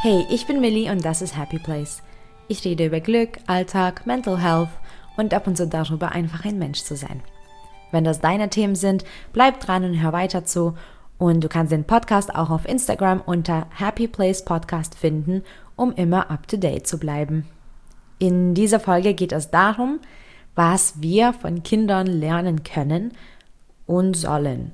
Hey, ich bin Millie und das ist Happy Place. Ich rede über Glück, Alltag, Mental Health und ab und zu darüber, einfach ein Mensch zu sein. Wenn das deine Themen sind, bleib dran und hör weiter zu. Und du kannst den Podcast auch auf Instagram unter Happy Place Podcast finden, um immer up to date zu bleiben. In dieser Folge geht es darum, was wir von Kindern lernen können und sollen.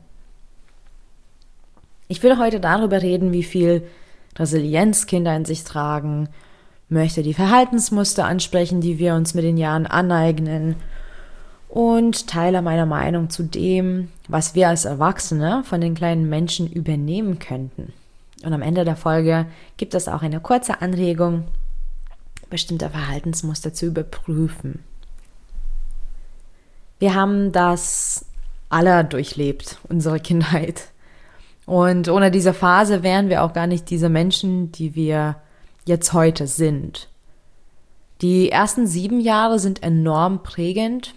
Ich will heute darüber reden, wie viel Resilienz Kinder in sich tragen, möchte die Verhaltensmuster ansprechen, die wir uns mit den Jahren aneignen und teile meine Meinung zu dem, was wir als Erwachsene von den kleinen Menschen übernehmen könnten. Und am Ende der Folge gibt es auch eine kurze Anregung, bestimmte Verhaltensmuster zu überprüfen. Wir haben das alle durchlebt, unsere Kindheit. Und ohne diese Phase wären wir auch gar nicht diese Menschen, die wir jetzt heute sind. Die ersten 7 Jahre sind enorm prägend.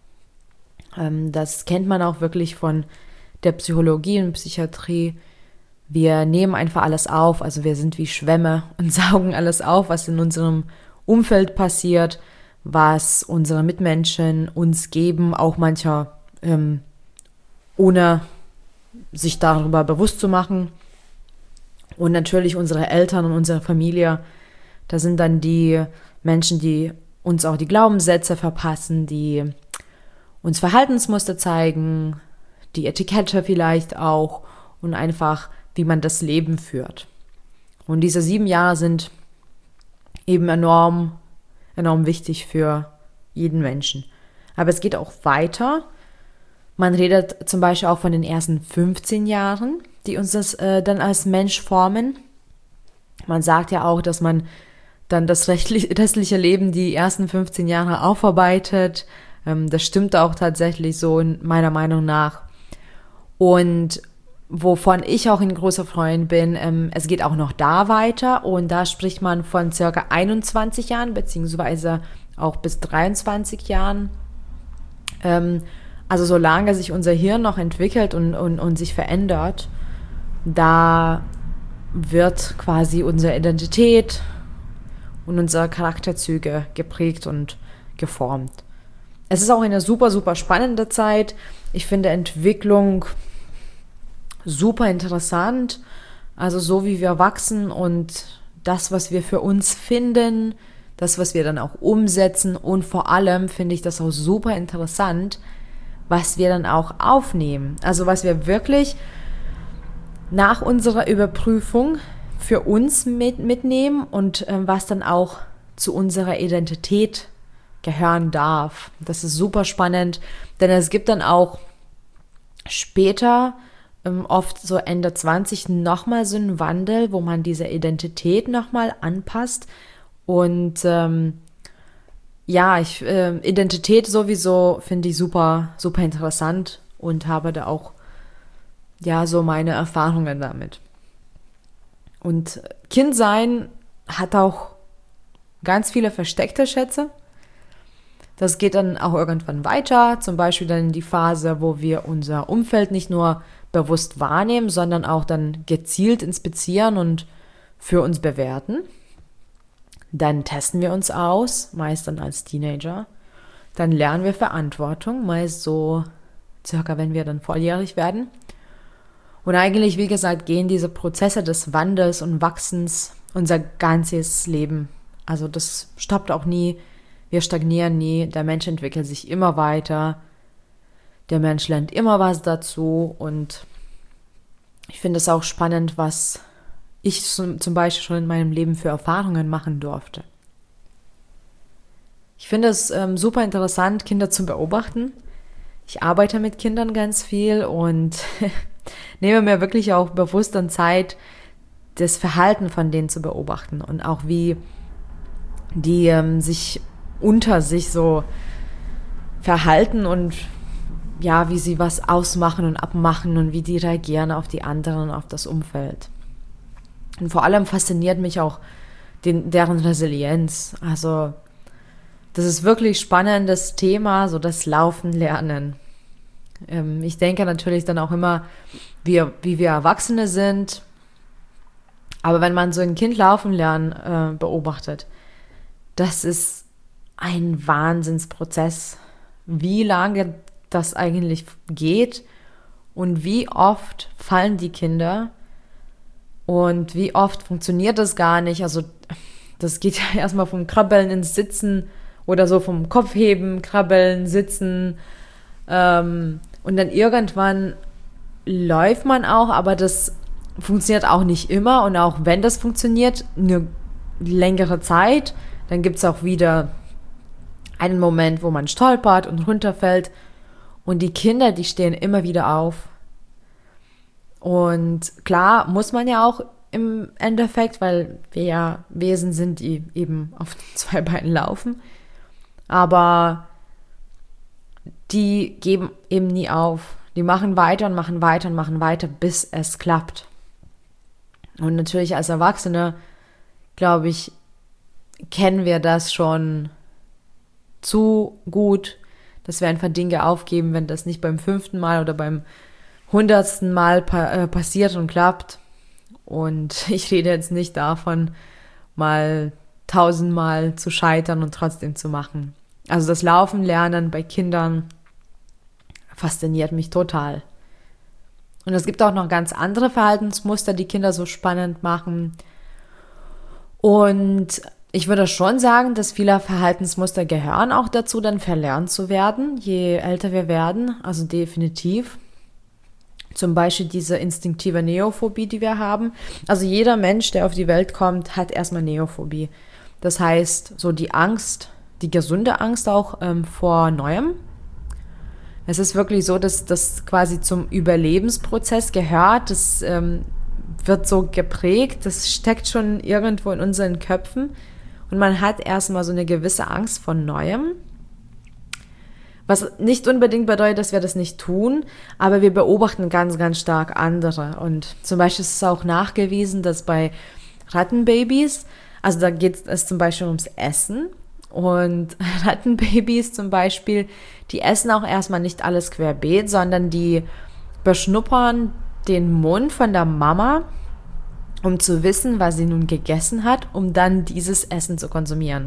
Das kennt man auch wirklich von der Psychologie und Psychiatrie. Wir nehmen einfach alles auf, also wir sind wie Schwämme und saugen alles auf, was in unserem Umfeld passiert, was unsere Mitmenschen uns geben, auch manchmal ohne sich darüber bewusst zu machen. Und natürlich unsere Eltern und unsere Familie, da sind dann die Menschen, die uns auch die Glaubenssätze verpassen, die uns Verhaltensmuster zeigen, die Etikette vielleicht auch und einfach, wie man das Leben führt. Und diese 7 Jahre sind eben enorm wichtig für jeden Menschen. Aber es geht auch weiter. Man redet zum Beispiel auch von den ersten 15 Jahren, die uns das dann als Mensch formen. Man sagt ja auch, dass man dann das restliche Leben die ersten 15 Jahre aufarbeitet. Das stimmt auch tatsächlich so in meiner Meinung nach. Und wovon ich auch ein großer Freund bin, es geht auch noch da weiter. Und da spricht man von circa 21 Jahren, beziehungsweise auch bis 23 Jahren. Also solange sich unser Hirn noch entwickelt und sich verändert, da wird quasi unsere Identität und unsere Charakterzüge geprägt und geformt. Es ist auch eine super, super spannende Zeit. Ich finde Entwicklung super interessant. Also so wie wir wachsen und das, was wir für uns finden, das, was wir dann auch umsetzen und vor allem finde ich das auch super interessant, was wir dann auch aufnehmen. Also was wir wirklich nach unserer Überprüfung für uns mitnehmen und was dann auch zu unserer Identität gehören darf. Das ist super spannend, denn es gibt dann auch später, oft so Ende 20, nochmal so einen Wandel, wo man diese Identität nochmal anpasst und Identität sowieso finde ich super, super interessant und habe da auch so meine Erfahrungen damit. Und Kindsein hat auch ganz viele versteckte Schätze. Das geht dann auch irgendwann weiter, zum Beispiel dann in die Phase, wo wir unser Umfeld nicht nur bewusst wahrnehmen, sondern auch dann gezielt inspizieren und für uns bewerten. Dann testen wir uns aus, meist dann als Teenager. Dann lernen wir Verantwortung, meist so circa, wenn wir dann volljährig werden. Und eigentlich, wie gesagt, gehen diese Prozesse des Wandels und Wachsens unser ganzes Leben. Also das stoppt auch nie, wir stagnieren nie, der Mensch entwickelt sich immer weiter, der Mensch lernt immer was dazu und ich finde es auch spannend, was ich zum Beispiel schon in meinem Leben für Erfahrungen machen durfte. Ich finde es super interessant, Kinder zu beobachten. Ich arbeite mit Kindern ganz viel und nehme mir wirklich auch bewusst dann Zeit, das Verhalten von denen zu beobachten und auch wie die sich unter sich so verhalten und ja, wie sie was ausmachen und abmachen und wie die reagieren auf die anderen und auf das Umfeld. Und vor allem fasziniert mich auch deren Resilienz. Also das ist wirklich spannendes Thema, so das Laufen lernen. Ich denke natürlich dann auch immer, wie wir Erwachsene sind, Aber wenn man so ein Kind laufen lernen beobachtet, das ist ein Wahnsinnsprozess, wie lange das eigentlich geht und wie oft fallen die Kinder und wie oft funktioniert das gar nicht. Also das geht ja erstmal vom Krabbeln ins Sitzen oder so vom Kopf heben, Krabbeln, Sitzen und dann irgendwann läuft man auch, aber das funktioniert auch nicht immer und auch wenn das funktioniert, eine längere Zeit, dann gibt es auch wieder einen Moment, wo man stolpert und runterfällt und die Kinder, die stehen immer wieder auf. Und klar muss man ja auch im Endeffekt, weil wir ja Wesen sind, die eben auf 2 Beinen laufen, aber die geben eben nie auf. Die machen weiter und machen weiter und machen weiter, bis es klappt. Und natürlich als Erwachsene, glaube ich, kennen wir das schon zu gut, dass wir einfach Dinge aufgeben, wenn das nicht beim 5. Mal oder beim 100. Mal passiert und klappt. Und ich rede jetzt nicht davon, mal 1000 Mal zu scheitern und trotzdem zu machen. Also das Laufen lernen bei Kindern fasziniert mich total. Und es gibt auch noch ganz andere Verhaltensmuster, die Kinder so spannend machen. Und ich würde schon sagen, dass viele Verhaltensmuster gehören auch dazu, dann verlernt zu werden, je älter wir werden. Also definitiv. Zum Beispiel diese instinktive Neophobie, die wir haben. Also jeder Mensch, der auf die Welt kommt, hat erstmal Neophobie. Das heißt, so die Angst, die gesunde Angst auch vor Neuem. Es ist wirklich so, dass das quasi zum Überlebensprozess gehört. Das wird so geprägt. Das steckt schon irgendwo in unseren Köpfen. Und man hat erstmal so eine gewisse Angst vor Neuem. Was nicht unbedingt bedeutet, dass wir das nicht tun, aber wir beobachten ganz, ganz stark andere. Und zum Beispiel ist es auch nachgewiesen, dass bei Rattenbabys, also da geht es zum Beispiel ums Essen, und Rattenbabys zum Beispiel, die essen auch erstmal nicht alles querbeet, sondern die beschnuppern den Mund von der Mama, um zu wissen, was sie nun gegessen hat, um dann dieses Essen zu konsumieren.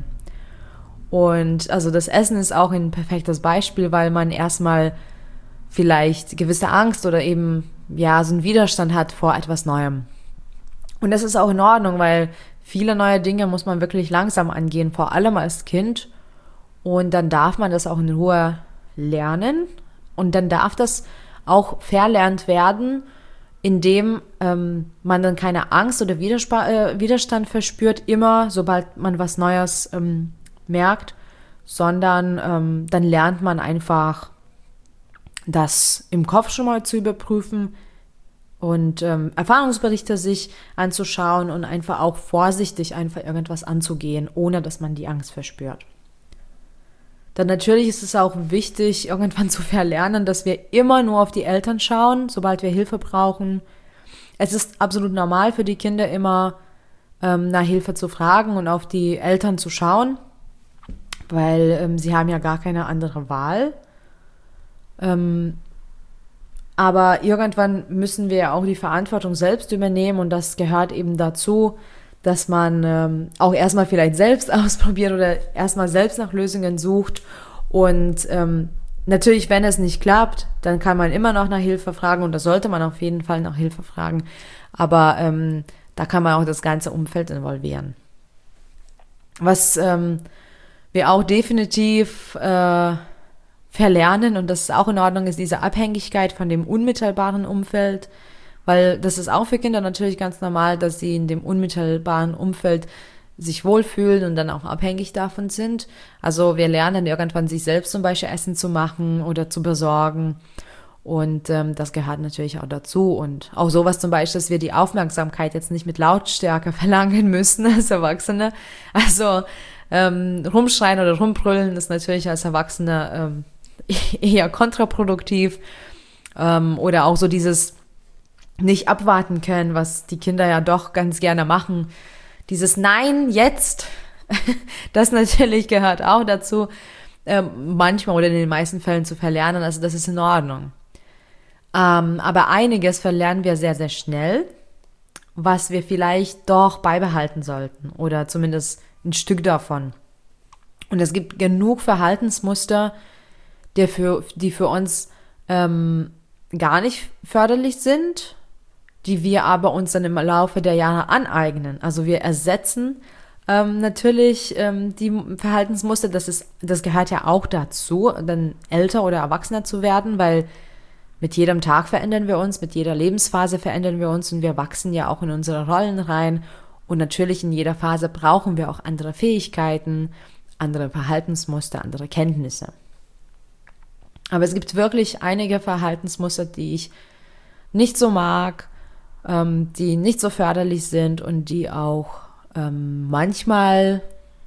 Und also das Essen ist auch ein perfektes Beispiel, weil man erstmal vielleicht gewisse Angst oder eben ja so einen Widerstand hat vor etwas Neuem. Und das ist auch in Ordnung, weil viele neue Dinge muss man wirklich langsam angehen, vor allem als Kind. Und dann darf man das auch in Ruhe lernen. Und dann darf das auch verlernt werden, indem man dann keine Angst oder Widerstand verspürt, immer sobald man was Neues merkt, sondern dann lernt man einfach, das im Kopf schon mal zu überprüfen und Erfahrungsberichte sich anzuschauen und einfach auch vorsichtig einfach irgendwas anzugehen, ohne dass man die Angst verspürt. Dann natürlich ist es auch wichtig, irgendwann zu verlernen, dass wir immer nur auf die Eltern schauen, sobald wir Hilfe brauchen. Es ist absolut normal für die Kinder immer nach Hilfe zu fragen und auf die Eltern zu schauen, weil sie haben ja gar keine andere Wahl. Aber irgendwann müssen wir ja auch die Verantwortung selbst übernehmen und das gehört eben dazu, dass man auch erstmal vielleicht selbst ausprobiert oder erstmal selbst nach Lösungen sucht und natürlich, wenn es nicht klappt, dann kann man immer noch nach Hilfe fragen und da sollte man auf jeden Fall nach Hilfe fragen, aber da kann man auch das ganze Umfeld involvieren. Was wir auch definitiv verlernen und das ist auch in Ordnung, ist diese Abhängigkeit von dem unmittelbaren Umfeld, weil das ist auch für Kinder natürlich ganz normal, dass sie in dem unmittelbaren Umfeld sich wohlfühlen und dann auch abhängig davon sind. Also wir lernen irgendwann sich selbst zum Beispiel Essen zu machen oder zu besorgen und das gehört natürlich auch dazu und auch sowas zum Beispiel, dass wir die Aufmerksamkeit jetzt nicht mit Lautstärke verlangen müssen als Erwachsene. Also rumschreien oder rumbrüllen ist natürlich als Erwachsene eher kontraproduktiv oder auch so dieses nicht abwarten können, was die Kinder ja doch ganz gerne machen. Dieses Nein, jetzt, das natürlich gehört auch dazu, manchmal oder in den meisten Fällen zu verlernen, also das ist in Ordnung. Aber einiges verlernen wir sehr, sehr schnell was wir vielleicht doch beibehalten sollten oder zumindest ein Stück davon. Und es gibt genug Verhaltensmuster, die für uns gar nicht förderlich sind, die wir aber uns dann im Laufe der Jahre aneignen. Also wir ersetzen natürlich die Verhaltensmuster, das gehört ja auch dazu, dann älter oder erwachsener zu werden, weil mit jedem Tag verändern wir uns, mit jeder Lebensphase verändern wir uns und wir wachsen ja auch in unsere Rollen rein. Und natürlich in jeder Phase brauchen wir auch andere Fähigkeiten, andere Verhaltensmuster, andere Kenntnisse. Aber es gibt wirklich einige Verhaltensmuster, die ich nicht so mag, die nicht so förderlich sind und die auch manchmal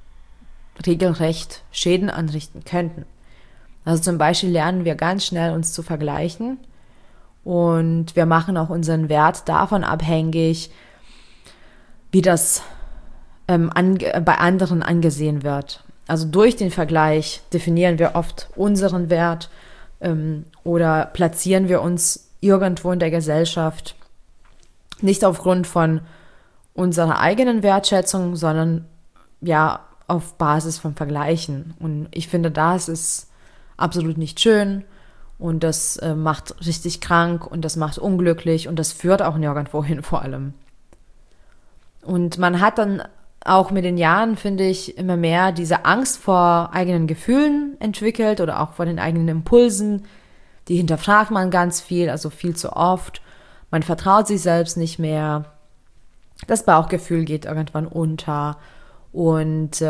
regelrecht Schäden anrichten könnten. Also zum Beispiel lernen wir ganz schnell, uns zu vergleichen und wir machen auch unseren Wert davon abhängig, wie das bei anderen angesehen wird. Also durch den Vergleich definieren wir oft unseren Wert oder platzieren wir uns irgendwo in der Gesellschaft nicht aufgrund von unserer eigenen Wertschätzung, sondern ja auf Basis von Vergleichen. Und ich finde, das ist absolut nicht schön und das macht richtig krank und das macht unglücklich und das führt auch nirgendwo hin vor allem. Und man hat dann auch mit den Jahren, finde ich, immer mehr diese Angst vor eigenen Gefühlen entwickelt oder auch vor den eigenen Impulsen. Die hinterfragt man ganz viel, also viel zu oft. Man vertraut sich selbst nicht mehr. Das Bauchgefühl geht irgendwann unter. Und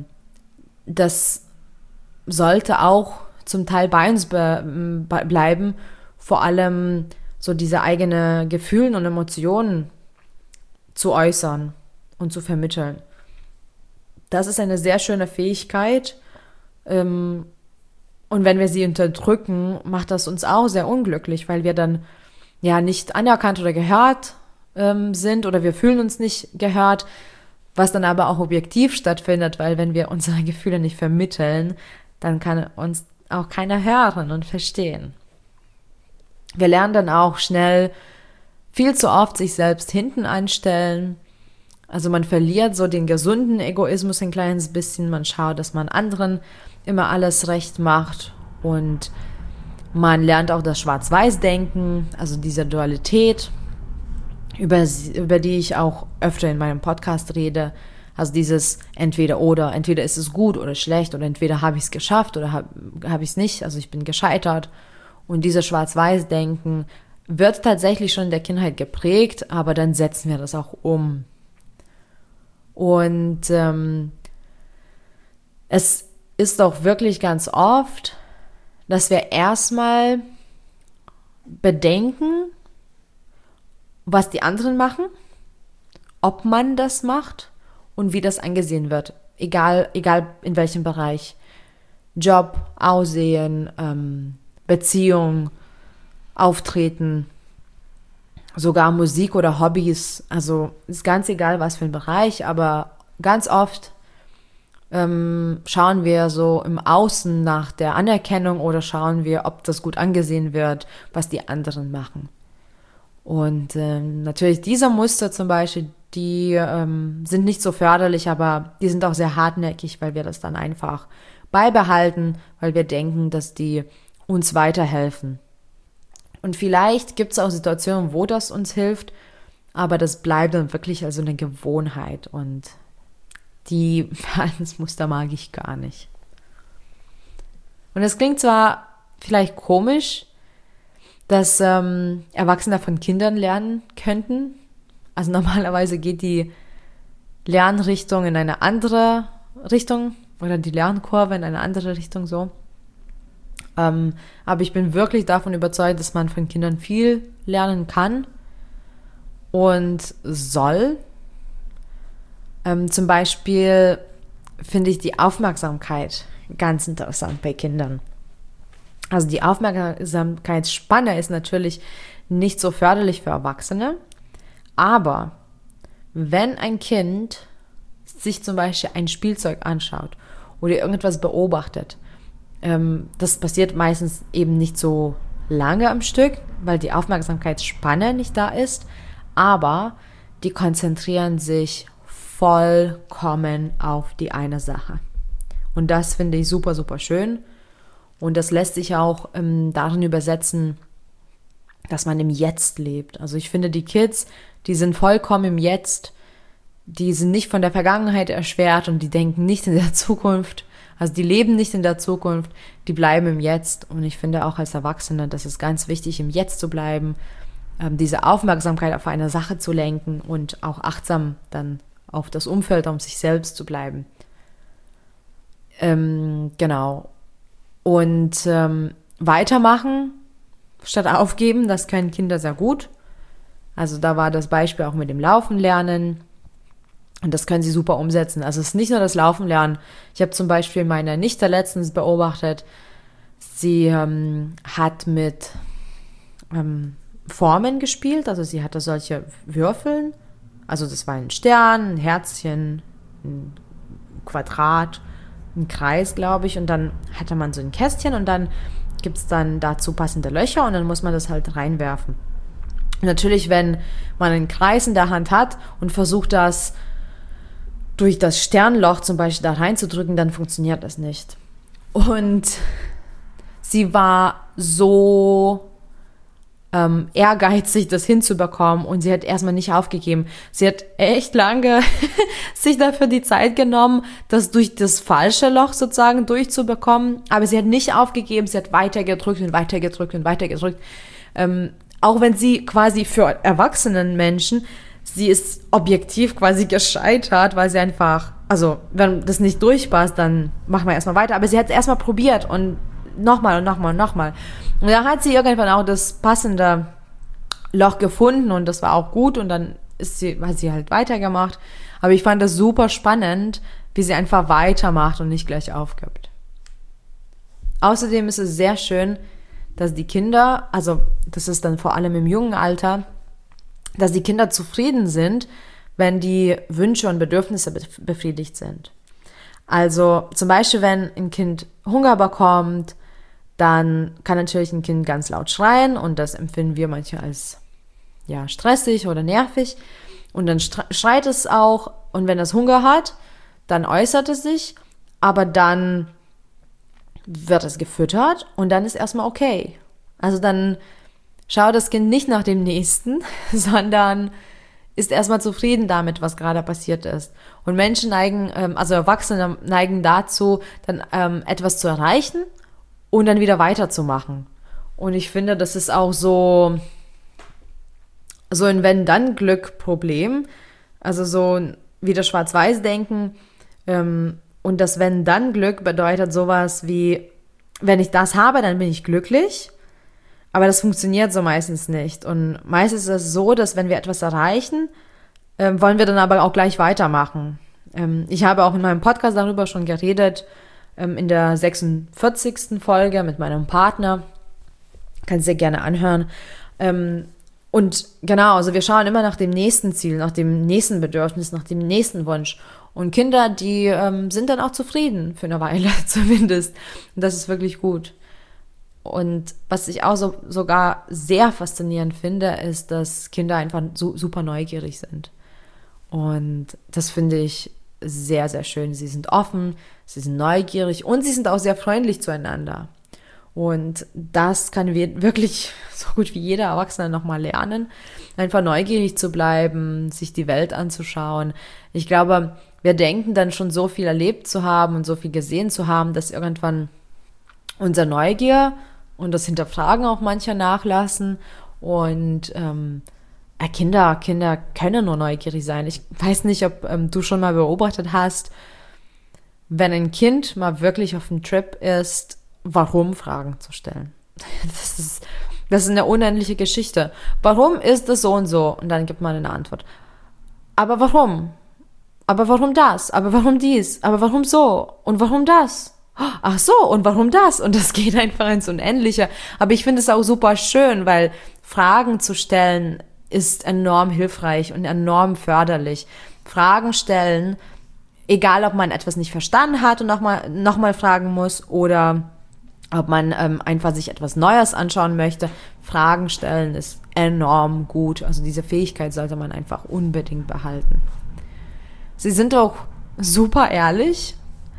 das sollte auch zum Teil bei uns bleiben. Vor allem so diese eigenen Gefühle und Emotionen zu äußern und zu vermitteln. Das ist eine sehr schöne Fähigkeit. Und wenn wir sie unterdrücken, macht das uns auch sehr unglücklich, weil wir dann ja nicht anerkannt oder gehört sind oder wir fühlen uns nicht gehört, was dann aber auch objektiv stattfindet, weil wenn wir unsere Gefühle nicht vermitteln, dann kann uns auch keiner hören und verstehen. Wir lernen dann auch schnell viel zu oft sich selbst hinten anstellen. Also man verliert so den gesunden Egoismus ein kleines bisschen. Man schaut, dass man anderen immer alles recht macht und man lernt auch das Schwarz-Weiß-Denken, also diese Dualität, über die ich auch öfter in meinem Podcast rede. Also dieses entweder oder, entweder ist es gut oder schlecht oder entweder habe ich es geschafft oder habe ich es nicht, also ich bin gescheitert. Und dieses Schwarz-Weiß-Denken wird tatsächlich schon in der Kindheit geprägt, aber dann setzen wir das auch um. Und es ist auch wirklich ganz oft, dass wir erstmal bedenken, was die anderen machen, ob man das macht und wie das angesehen wird, egal in welchem Bereich. Job, Aussehen, Beziehung, Auftreten, sogar Musik oder Hobbys, also ist ganz egal, was für ein Bereich, aber ganz oft schauen wir so im Außen nach der Anerkennung oder schauen wir, ob das gut angesehen wird, was die anderen machen. Und natürlich diese Muster zum Beispiel, die sind nicht so förderlich, aber die sind auch sehr hartnäckig, weil wir das dann einfach beibehalten, weil wir denken, dass die uns weiterhelfen. Und vielleicht gibt es auch Situationen, wo das uns hilft, aber das bleibt dann wirklich also eine Gewohnheit und die Verhaltensmuster mag ich gar nicht. Und es klingt zwar vielleicht komisch, dass Erwachsene von Kindern lernen könnten. Also normalerweise geht die Lernrichtung in eine andere Richtung oder die Lernkurve in eine andere Richtung so. Aber ich bin wirklich davon überzeugt, dass man von Kindern viel lernen kann und soll. Zum Beispiel finde ich die Aufmerksamkeit ganz interessant bei Kindern. Also die Aufmerksamkeitsspanne ist natürlich nicht so förderlich für Erwachsene, aber wenn ein Kind sich zum Beispiel ein Spielzeug anschaut oder irgendetwas beobachtet, das passiert meistens eben nicht so lange am Stück, weil die Aufmerksamkeitsspanne nicht da ist, aber die konzentrieren sich vollkommen auf die eine Sache. Und das finde ich super, super schön. Und das lässt sich auch darin übersetzen, dass man im Jetzt lebt. Also ich finde, die Kids, die sind vollkommen im Jetzt. Die sind nicht von der Vergangenheit erschwert und die denken nicht in der Zukunft. Also die leben nicht in der Zukunft, die bleiben im Jetzt. Und ich finde auch als Erwachsene, das ist ganz wichtig, im Jetzt zu bleiben, diese Aufmerksamkeit auf eine Sache zu lenken und auch achtsam dann auf das Umfeld, um sich selbst zu bleiben. Genau. Und weitermachen statt aufgeben, das können Kinder sehr gut. Also da war das Beispiel auch mit dem Laufen lernen. Und das können sie super umsetzen. Also es ist nicht nur das Laufen lernen. Ich habe zum Beispiel meine Nichte letztens beobachtet. Sie hat mit Formen gespielt. Also sie hatte solche Würfeln. Also das war ein Stern, ein Herzchen, ein Quadrat, ein Kreis, glaube ich. Und dann hatte man so ein Kästchen und dann gibt es dann dazu passende Löcher und dann muss man das halt reinwerfen. Und natürlich, wenn man einen Kreis in der Hand hat und versucht, das durch das Sternloch zum Beispiel da reinzudrücken, dann funktioniert das nicht. Und sie war so ehrgeizig, das hinzubekommen und sie hat erstmal nicht aufgegeben. Sie hat echt lange sich dafür die Zeit genommen, das durch das falsche Loch sozusagen durchzubekommen, aber sie hat nicht aufgegeben, sie hat weitergedrückt und weitergedrückt und weitergedrückt. Auch wenn sie quasi für erwachsenen Menschen, sie ist objektiv quasi gescheitert, weil sie einfach, also wenn das nicht durchpasst, dann machen wir erstmal weiter. Aber sie hat es erstmal probiert und nochmal und nochmal und nochmal. Und dann hat sie irgendwann auch das passende Loch gefunden und das war auch gut und dann hat sie halt weitergemacht. Aber ich fand das super spannend, wie sie einfach weitermacht und nicht gleich aufgibt. Außerdem ist es sehr schön, dass die Kinder, also das ist dann vor allem im jungen Alter, dass die Kinder zufrieden sind, wenn die Wünsche und Bedürfnisse befriedigt sind. Also zum Beispiel, wenn ein Kind Hunger bekommt, dann kann natürlich ein Kind ganz laut schreien und das empfinden wir manchmal als stressig oder nervig und dann schreit es auch und wenn es Hunger hat, dann äußert es sich, aber dann wird es gefüttert und dann ist erstmal okay. Also dann schaut das Kind nicht nach dem Nächsten, sondern ist erstmal zufrieden damit, was gerade passiert ist. Und Menschen neigen, also Erwachsene neigen dazu, dann etwas zu erreichen und dann wieder weiterzumachen. Und ich finde, das ist auch so ein Wenn-Dann-Glück-Problem. Also so wie das Schwarz-Weiß-Denken. Und das Wenn-Dann-Glück bedeutet sowas wie, wenn ich das habe, dann bin ich glücklich. Aber das funktioniert so meistens nicht. Und meistens ist es so, dass wenn wir etwas erreichen, wollen wir dann aber auch gleich weitermachen. Ich habe auch in meinem Podcast darüber schon geredet, in der 46. Folge mit meinem Partner. Kannst du dir gerne anhören. Und genau, also wir schauen immer nach dem nächsten Ziel, nach dem nächsten Bedürfnis, nach dem nächsten Wunsch. Und Kinder, die sind dann auch zufrieden, für eine Weile zumindest. Und das ist wirklich gut. Und was ich auch sogar sehr faszinierend finde, ist, dass Kinder einfach super neugierig sind. Und das finde ich sehr, sehr schön. Sie sind offen, sie sind neugierig und sie sind auch sehr freundlich zueinander. Und das kann wirklich so gut wie jeder Erwachsene nochmal lernen, einfach neugierig zu bleiben, sich die Welt anzuschauen. Ich glaube, wir denken dann schon so viel erlebt zu haben und so viel gesehen zu haben, dass irgendwann unsere Neugier und das Hinterfragen auch mancher nachlassen. Und Kinder können nur neugierig sein. Ich weiß nicht, ob du schon mal beobachtet hast, wenn ein Kind mal wirklich auf dem Trip ist, warum Fragen zu stellen. Das ist eine unendliche Geschichte. Warum ist es so und so? Und dann gibt man eine Antwort. Aber warum? Aber warum das? Aber warum dies? Aber warum so? Und warum das? Ach so, und warum das? Und das geht einfach ins Unendliche. Aber ich finde es auch super schön, weil Fragen zu stellen ist enorm hilfreich und enorm förderlich. Fragen stellen, egal ob man etwas nicht verstanden hat und nochmal fragen muss oder ob man einfach sich etwas Neues anschauen möchte. Fragen stellen ist enorm gut. Also diese Fähigkeit sollte man einfach unbedingt behalten. Sie sind auch super ehrlich.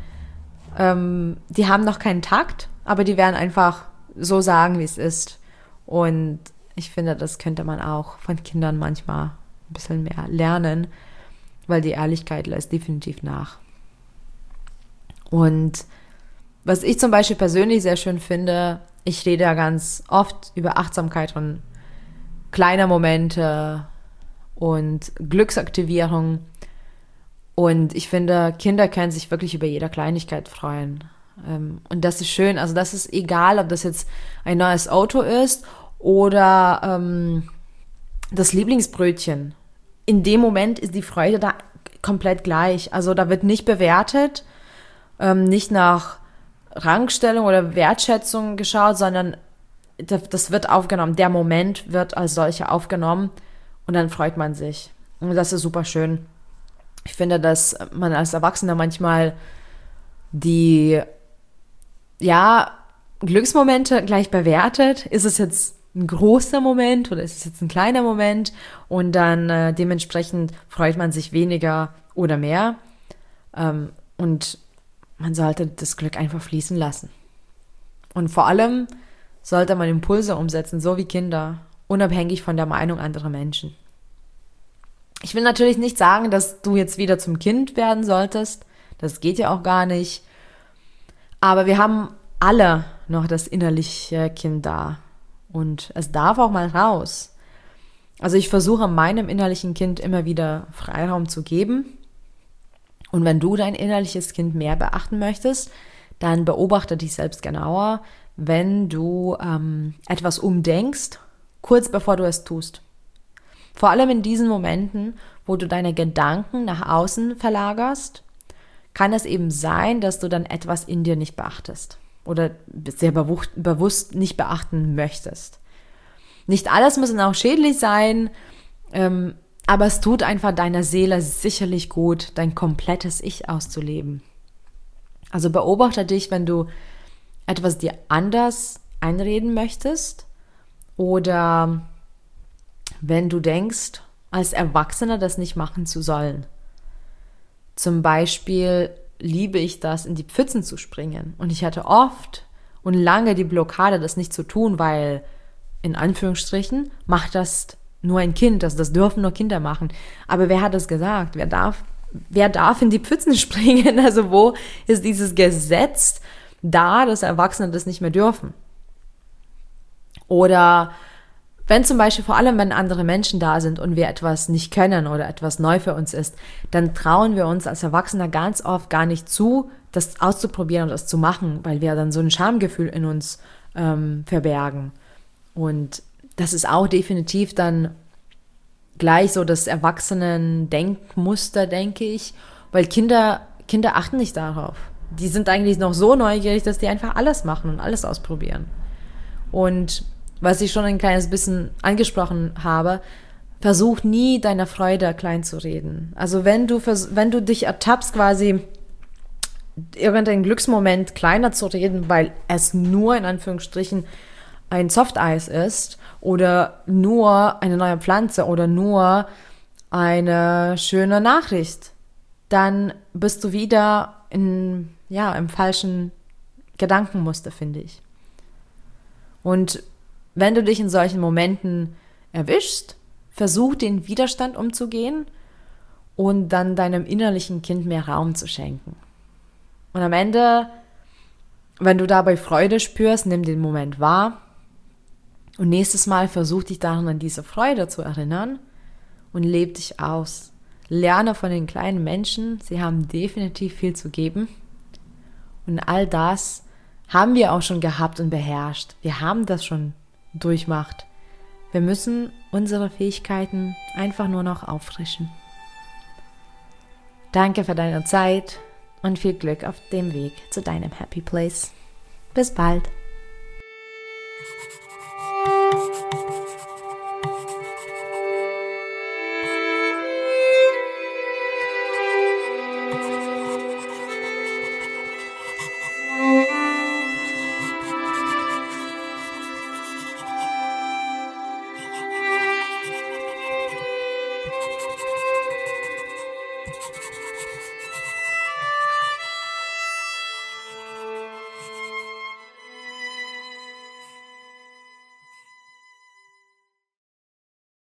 Die haben noch keinen Takt, aber die werden einfach so sagen, wie es ist. Und ich finde, das könnte man auch von Kindern manchmal ein bisschen mehr lernen, weil die Ehrlichkeit lässt definitiv nach. Und was ich zum Beispiel persönlich sehr schön finde, ich rede ja ganz oft über Achtsamkeit und kleine Momente und Glücksaktivierung. Und ich finde, Kinder können sich wirklich über jede Kleinigkeit freuen. Und das ist schön. Also das ist egal, ob das jetzt ein neues Auto ist oder das Lieblingsbrötchen. In dem Moment ist die Freude da komplett gleich. Also da wird nicht bewertet, nicht nach Rangstellung oder Wertschätzung geschaut, sondern das wird aufgenommen. Der Moment wird als solcher aufgenommen und dann freut man sich. Und das ist super schön. Ich finde, dass man als Erwachsener manchmal die, ja, Glücksmomente gleich bewertet. Ist es jetzt ein großer Moment oder ist es jetzt ein kleiner Moment? Und dann dementsprechend freut man sich weniger oder mehr. Und man sollte das Glück einfach fließen lassen. Und vor allem sollte man Impulse umsetzen, so wie Kinder, unabhängig von der Meinung anderer Menschen. Ich will natürlich nicht sagen, dass du jetzt wieder zum Kind werden solltest. Das geht ja auch gar nicht. Aber wir haben alle noch das innerliche Kind da. Und es darf auch mal raus. Also ich versuche meinem innerlichen Kind immer wieder Freiraum zu geben. Und wenn du dein innerliches Kind mehr beachten möchtest, dann beobachte dich selbst genauer, wenn du etwas umdenkst, kurz bevor du es tust. Vor allem in diesen Momenten, wo du deine Gedanken nach außen verlagerst, kann es eben sein, dass du dann etwas in dir nicht beachtest oder sehr bewusst nicht beachten möchtest. Nicht alles muss dann auch schädlich sein, aber es tut einfach deiner Seele sicherlich gut, dein komplettes Ich auszuleben. Also beobachte dich, wenn du etwas dir anders einreden möchtest oder wenn du denkst, als Erwachsener das nicht machen zu sollen. Zum Beispiel liebe ich das, in die Pfützen zu springen. Und ich hatte oft und lange die Blockade, das nicht zu tun, weil, in Anführungsstrichen, macht das nur ein Kind, das dürfen nur Kinder machen. Aber wer hat das gesagt? Wer darf in die Pfützen springen? Also wo ist dieses Gesetz da, dass Erwachsene das nicht mehr dürfen? Oder wenn zum Beispiel, vor allem wenn andere Menschen da sind und wir etwas nicht können oder etwas neu für uns ist, dann trauen wir uns als Erwachsener ganz oft gar nicht zu, das auszuprobieren und das zu machen, weil wir dann so ein Schamgefühl in uns verbergen. Und das ist auch definitiv dann gleich so das Erwachsenen-Denkmuster, denke ich, weil Kinder achten nicht darauf. Die sind eigentlich noch so neugierig, dass die einfach alles machen und alles ausprobieren. Und was ich schon ein kleines bisschen angesprochen habe, versuch nie deine Freude klein zu reden. Also wenn du dich ertappst, quasi irgendeinen Glücksmoment kleiner zu reden, weil es nur in Anführungsstrichen ein Softeis ist oder nur eine neue Pflanze oder nur eine schöne Nachricht, dann bist du wieder im falschen Gedankenmuster, finde ich. Und wenn du dich in solchen Momenten erwischst, versuch den Widerstand umzugehen und dann deinem innerlichen Kind mehr Raum zu schenken. Und am Ende, wenn du dabei Freude spürst, nimm den Moment wahr und nächstes Mal versuch dich daran an diese Freude zu erinnern und leb dich aus. Lerne von den kleinen Menschen, sie haben definitiv viel zu geben und all das haben wir auch schon gehabt und beherrscht. Wir haben das schon durchmacht. Wir müssen unsere Fähigkeiten einfach nur noch auffrischen. Danke für deine Zeit und viel Glück auf dem Weg zu deinem Happy Place. Bis bald.